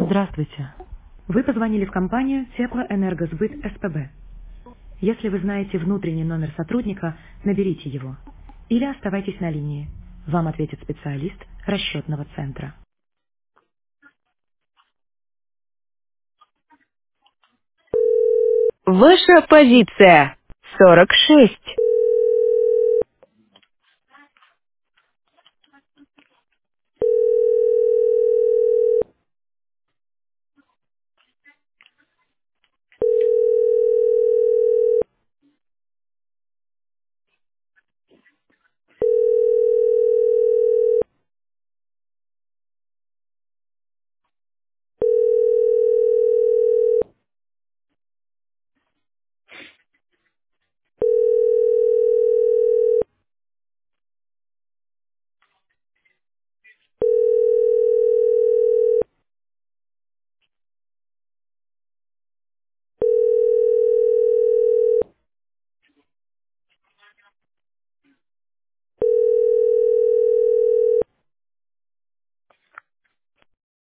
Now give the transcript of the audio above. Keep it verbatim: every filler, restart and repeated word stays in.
Здравствуйте. Вы позвонили в компанию Теплоэнергосбыт СПБ. Если вы знаете внутренний номер сотрудника, наберите его. Или оставайтесь на линии. Вам ответит специалист расчетного центра. Ваша позиция сорок шесть.